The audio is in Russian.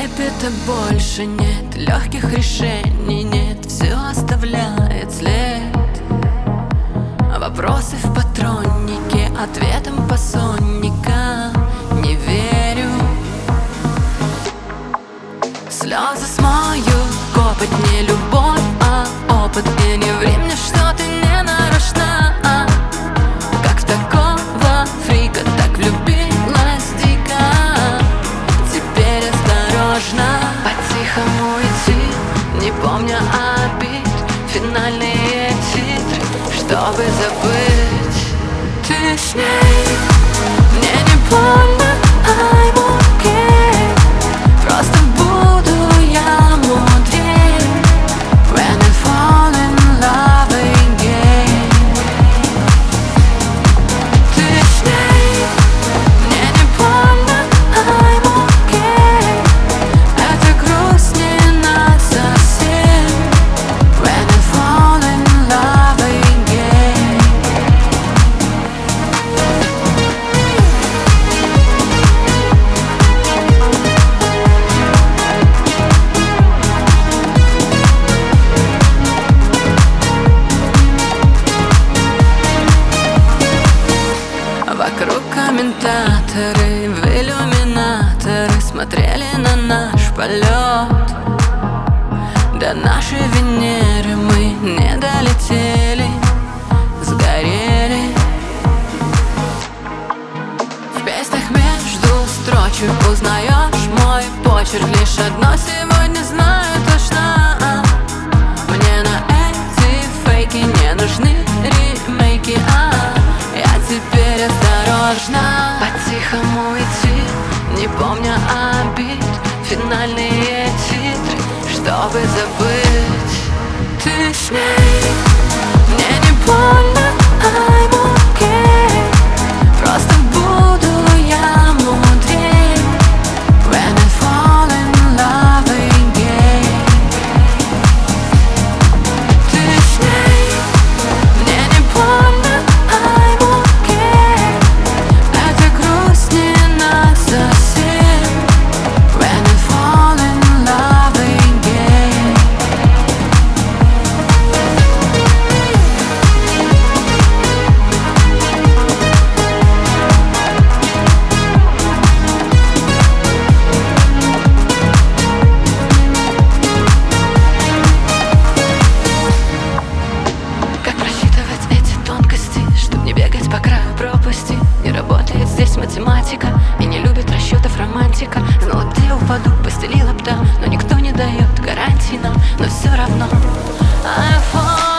Трепета больше нет, легких решений нет, все оставляет след. Вопросы в патроннике, ответом по сонникам не верю. Слезы смою, копоть не любовь, а опыт. И не ври мне, что ты не нарочна, как в такого фрика так влюбилась дико. Теперь осторожно, по-тихому идти, не помня обид, финальные титры, чтобы забыть. Ты с ней, мне не больно, I'm okay. Просто буду я мудрее when I fall in love again. Ты с ней, мне не больно, I'm okay. Это грусть не нас совсем when I fall in love again. Вокруг комментаторы в иллюминаторы смотрели на наш полет. До нашей Венеры мы не долетели, сгорели. В песнях между строчек узнаешь мой почерк. Лишь одно сегодня знаю точно: мне на эти фейки не нужны ремейки. Я теперь осторожно, по-тихому идти, не помня обид, финальные титры, чтобы забыть. Ты с ней, мне не больно, I'm okay. Просто буду я мудрее when I fall in love again. Ты с ней, мне не больно, I'm okay. Это грусть не нас совсем when I fall in love again. Как просчитывать эти тонкости, чтоб не бегать по краю пропасти? Не работает здесь математика и не любит расчетов романтика. Знала, где упаду, постелила б там, но никто не дает гарантий нам. Но все равно I fall